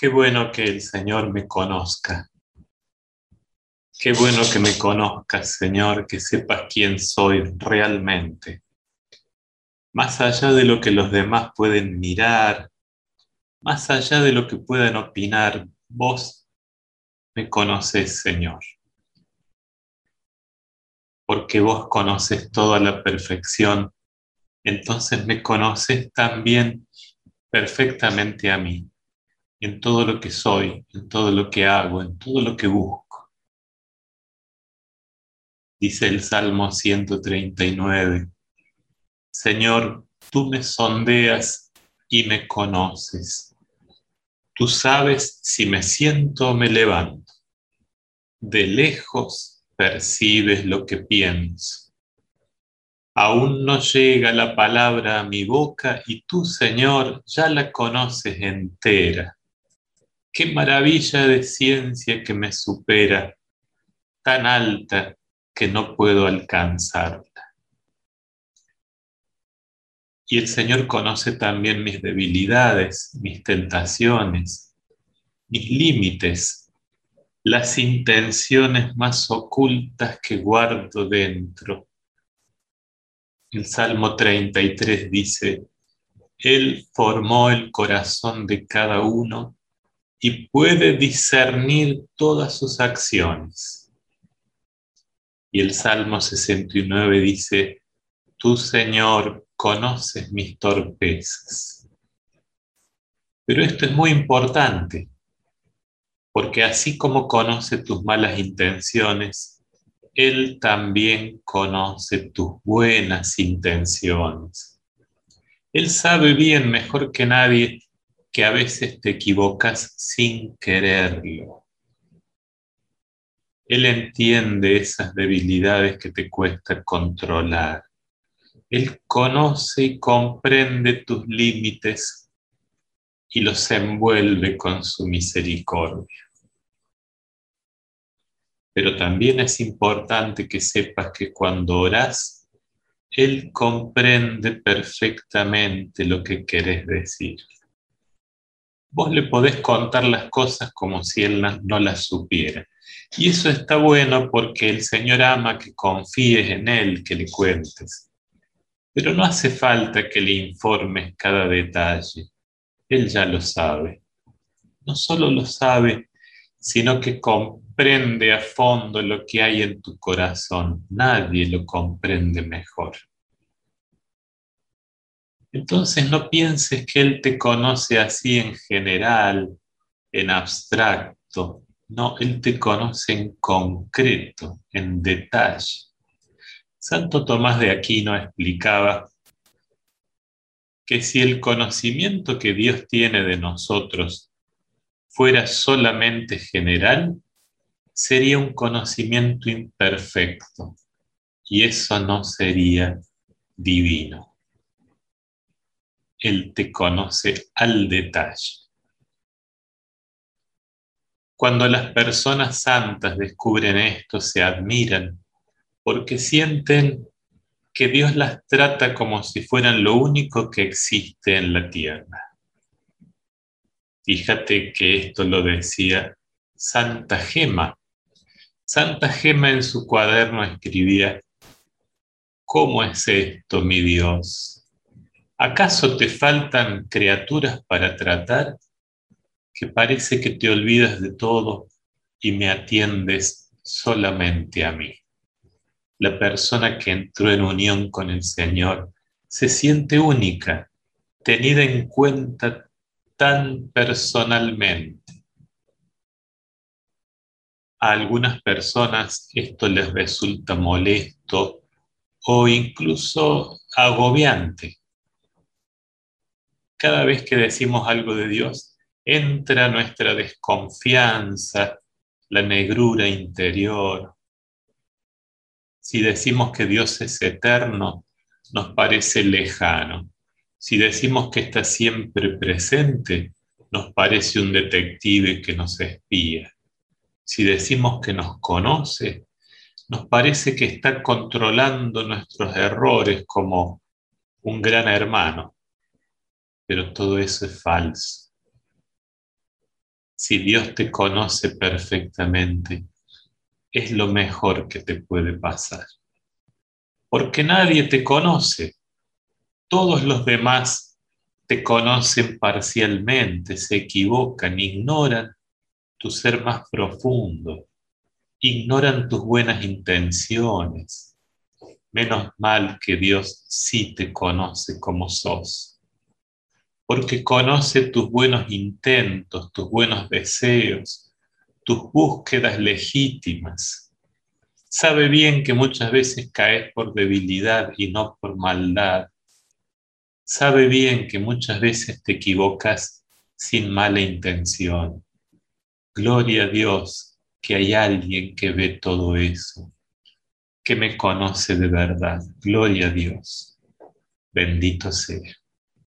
Qué bueno que el Señor me conozca. Qué bueno que me conozcas, Señor, que sepas quién soy realmente. Más allá de lo que los demás pueden mirar, más allá de lo que puedan opinar, vos me conoces, Señor, porque vos conoces todo a la perfección, entonces me conoces también perfectamente a mí, en todo lo que soy, en todo lo que hago, en todo lo que busco. Dice el Salmo 139. Señor, tú me sondeas y me conoces. Tú sabes si me siento o me levanto. De lejos percibes lo que pienso. Aún no llega la palabra a mi boca y tú, Señor, ya la conoces entera. Qué maravilla de ciencia que me supera, tan alta que no puedo alcanzarla. Y el Señor conoce también mis debilidades, mis tentaciones, mis límites, las intenciones más ocultas que guardo dentro. El Salmo 33 dice, Él formó el corazón de cada uno y puede discernir todas sus acciones. Y el Salmo 69 dice, Tú, Señor, conoces mis torpezas. Pero esto es muy importante, porque así como conoce tus malas intenciones, Él también conoce tus buenas intenciones. Él sabe bien, mejor que nadie, que a veces te equivocas sin quererlo. Él entiende esas debilidades que te cuesta controlar. Él conoce y comprende tus límites y los envuelve con su misericordia. Pero también es importante que sepas que cuando orás, Él comprende perfectamente lo que querés decir. Vos le podés contar las cosas como si Él no las supiera. Y eso está bueno porque el Señor ama que confíes en Él, que le cuentes. Pero no hace falta que le informes cada detalle. Él ya lo sabe. No solo lo sabe, sino que comprende a fondo lo que hay en tu corazón. Nadie lo comprende mejor. Entonces no pienses que Él te conoce así en general, en abstracto. No, Él te conoce en concreto, en detalle. Santo Tomás de Aquino explicaba que si el conocimiento que Dios tiene de nosotros fuera solamente general, sería un conocimiento imperfecto y eso no sería divino. Él te conoce al detalle. Cuando las personas santas descubren esto, se admiran porque sienten que Dios las trata como si fueran lo único que existe en la tierra. Fíjate que esto lo decía Santa Gema. Santa Gema en su cuaderno escribía, ¿cómo es esto, mi Dios? ¿Acaso te faltan criaturas para tratar? Que parece que te olvidas de todo y me atiendes solamente a mí. La persona que entró en unión con el Señor se siente única, tenida en cuenta tan personalmente. A algunas personas esto les resulta molesto o incluso agobiante. Cada vez que decimos algo de Dios, entra nuestra desconfianza, la negrura interior. Si decimos que Dios es eterno, nos parece lejano. Si decimos que está siempre presente, nos parece un detective que nos espía. Si decimos que nos conoce, nos parece que está controlando nuestros errores como un gran hermano. Pero todo eso es falso. Si Dios te conoce perfectamente, es lo mejor que te puede pasar. Porque nadie te conoce. Todos los demás te conocen parcialmente, se equivocan, ignoran tu ser más profundo, ignoran tus buenas intenciones. Menos mal que Dios sí te conoce como sos, porque conoce tus buenos intentos, tus buenos deseos, tus búsquedas legítimas. Sabe bien que muchas veces caes por debilidad y no por maldad. Sabe bien que muchas veces te equivocas sin mala intención. Gloria a Dios que hay alguien que ve todo eso, que me conoce de verdad. Gloria a Dios. Bendito sea.